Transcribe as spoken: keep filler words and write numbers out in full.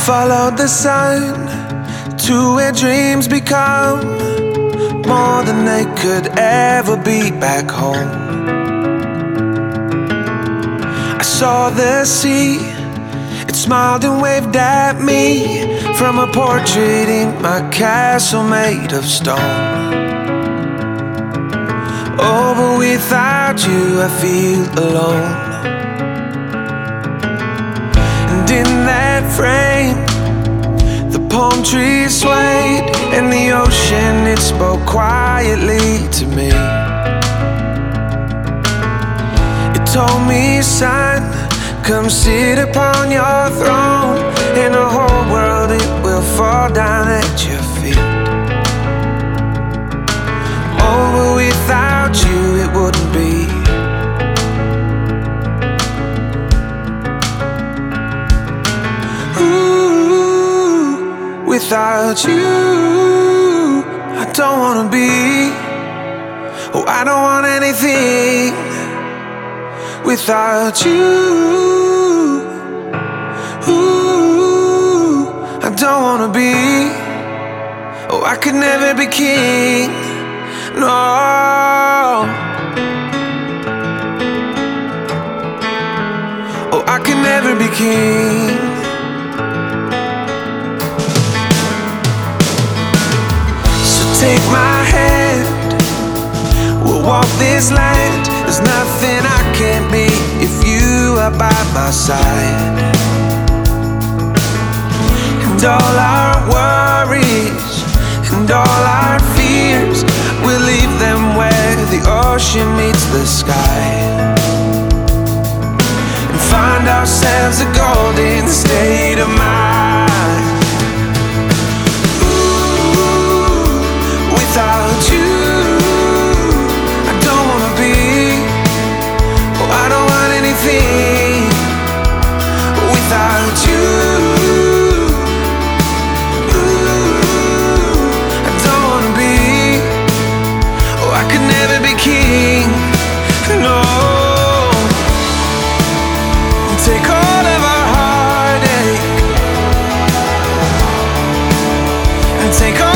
followed the sun to where dreams become more than they could ever be back home. I saw the sea, it smiled and waved at me from a portrait in my castle made of stone. Oh, but without you I feel alone. And in that frame, the palm trees swayed and the ocean, it spoke quietly to me. It told me, son, come sit upon your throne, and the whole world, it will fall down at your feet. Oh, but without you it wouldn't be. Ooh, without you I don't wanna be. Oh, I don't want anything without you. Ooh, I don't wanna be. Oh, I could never be king, no. Oh, I could never be king. So take my hand, we'll walk this land. There's nothing I can't be if you are by my side. And all our worries and all our fears, we'll leave them where the ocean meets the sky, and find ourselves a golden state of mind. Ooh, without you I don't wanna be. Oh, I don't want anything without you. King, no. Take all of our heartache and take all